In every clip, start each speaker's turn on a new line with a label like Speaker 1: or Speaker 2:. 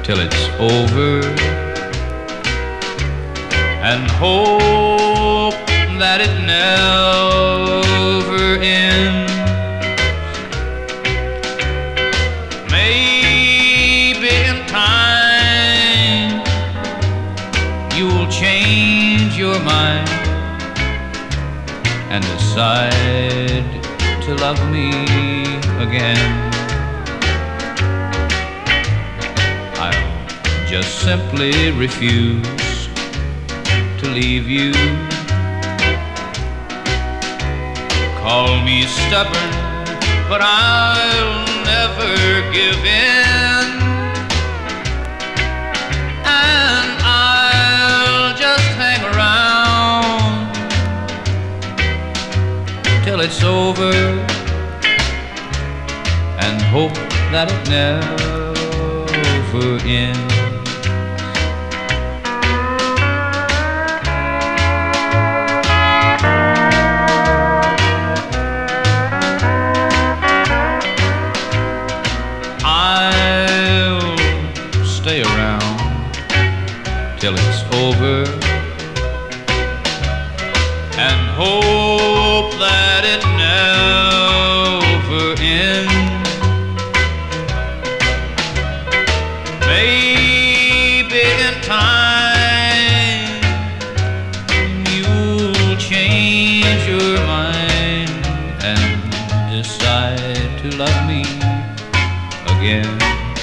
Speaker 1: till it's over, and hope that it never ends. Maybe in time you'll change your mind and decide to love me again. I'll just simply refuse to leave you. Call me stubborn, but I'll never give in, and I'll just hang around till it's over, and hope that it never ends. I'll stay around till it's over, and hope that it never ends. Maybe in time you'll change your mind and decide to love me again.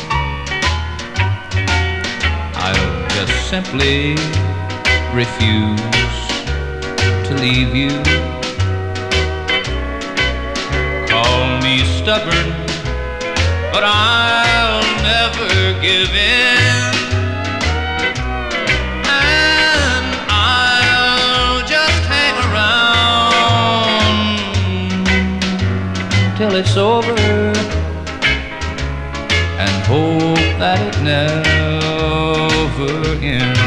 Speaker 1: I'll just simply refuse to leave you. Call me stubborn, but I'll never give in, and I'll just hang around till it's over, and hope that it never ends.